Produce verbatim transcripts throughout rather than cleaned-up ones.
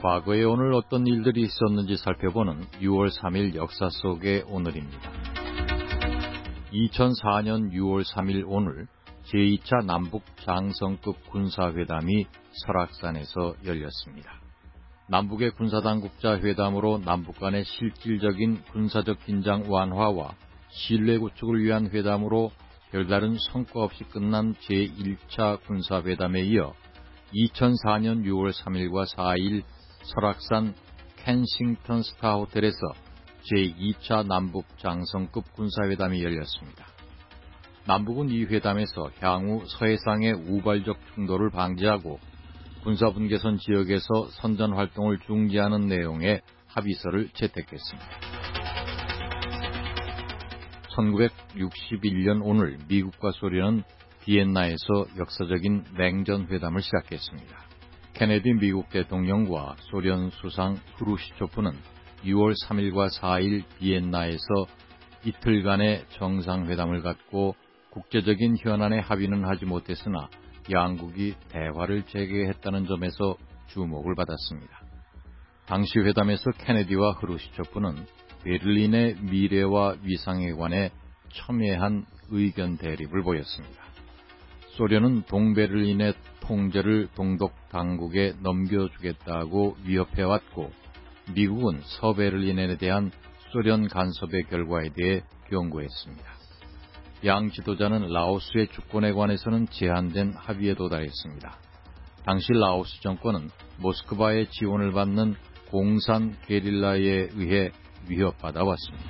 과거에 오늘 어떤 일들이 있었는지 살펴보는 유월 삼일 역사 속의 오늘입니다. 이천사년 유월 삼일 오늘 제이 차 남북 장성급 군사회담이 설악산에서 열렸습니다. 남북의 군사당국자 회담으로 남북 간의 실질적인 군사적 긴장 완화와 신뢰 구축을 위한 회담으로 별다른 성과 없이 끝난 제일 차 군사회담에 이어 이천사년 유월 삼일과 사일 설악산 켄싱턴 스타 호텔에서 제이 차 남북 장성급 군사회담이 열렸습니다. 남북은 이 회담에서 향후 서해상의 우발적 충돌을 방지하고 군사분계선 지역에서 선전 활동을 중지하는 내용의 합의서를 채택했습니다. 천구백육십일년 오늘 미국과 소련은 비엔나에서 역사적인 맹전회담을 시작했습니다. 케네디 미국 대통령과 소련 수상 후르시초프는 유월 삼일과 사일 비엔나에서 이틀간의 정상회담을 갖고 국제적인 현안에 합의는 하지 못했으나 양국이 대화를 재개했다는 점에서 주목을 받았습니다. 당시 회담에서 케네디와 후르시초프는 베를린의 미래와 위상에 관해 첨예한 의견 대립을 보였습니다. 소련은 동베를린의 통제를 동독 당국에 넘겨주겠다고 위협해왔고 미국은 서베를린에 대한 소련 간섭의 결과에 대해 경고했습니다. 양 지도자는 라오스의 주권에 관해서는 제한된 합의에 도달했습니다. 당시 라오스 정권은 모스크바의 지원을 받는 공산 게릴라에 의해 위협받아 왔습니다.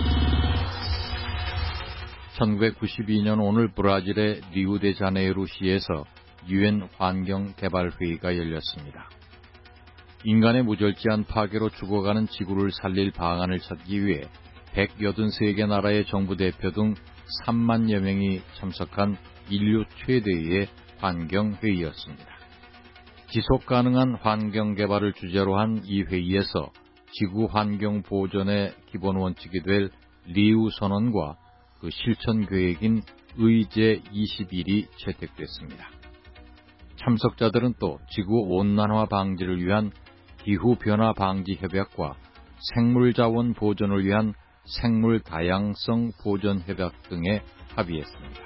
천구백구십이년 오늘 브라질의 리우데자네이루시에서 유엔 환경개발회의가 열렸습니다. 인간의 무절제한 파괴로 죽어가는 지구를 살릴 방안을 찾기 위해 백팔십삼 개 나라의 정부 대표 등 삼만여 명이 참석한 인류 최대의 환경회의였습니다. 지속가능한 환경개발을 주제로 한 이 회의에서 지구 환경 보존의 기본 원칙이 될 리우 선언과 그 실천 계획인 의제 이십일이 채택됐습니다. 참석자들은 또 지구 온난화 방지를 위한 기후변화 방지 협약과 생물자원 보존을 위한 생물 다양성 보존 협약 등에 합의했습니다.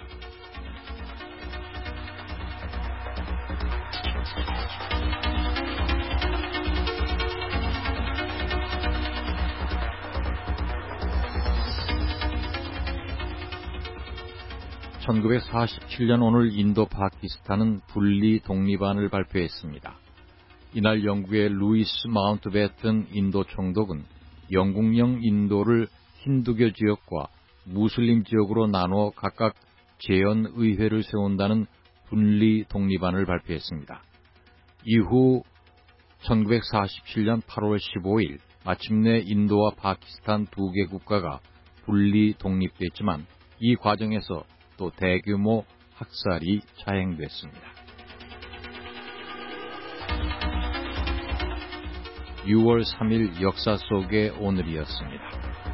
천구백사십칠년 오늘 인도 파키스탄은 분리 독립안을 발표했습니다. 이날 영국의 루이스 마운트베튼 인도 총독은 영국령 인도를 힌두교 지역과 무슬림 지역으로 나누어 각각 재헌의회를 세운다는 분리 독립안을 발표했습니다. 이후 천구백사십칠년 팔월 십오일 마침내 인도와 파키스탄 두 개 국가가 분리 독립됐지만 이 과정에서 또 대규모 학살이 자행됐습니다. 유월 삼일 역사 속의 오늘이었습니다.